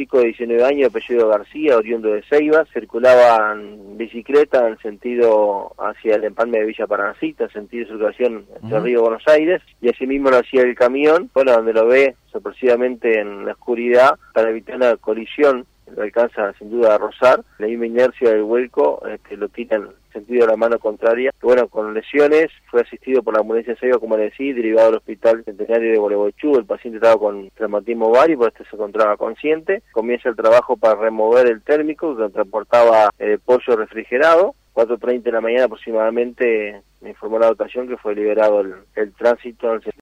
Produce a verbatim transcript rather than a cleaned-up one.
chico de diecinueve años, apellido García, oriundo de Ceiba, circulaba en bicicleta en sentido hacia el empalme de Villa Paranacita, en sentido de circulación entre uh-huh. Río y Buenos Aires, y asimismo lo hacía el camión, bueno, donde lo ve sorpresivamente en la oscuridad para evitar una colisión. Lo alcanza sin duda a rozar, la misma inercia del vuelco este, lo tira en sentido de la mano contraria. Y bueno, con lesiones, fue asistido por la ambulancia de Ceiba, como le decía, derivado al hospital centenario de Gualeguaychú. El paciente estaba con traumatismo ovario, por este se encontraba consciente. Comienza el trabajo para remover el térmico que transportaba el pollo refrigerado. cuatro treinta de la mañana aproximadamente me informó la dotación que fue liberado el, el tránsito.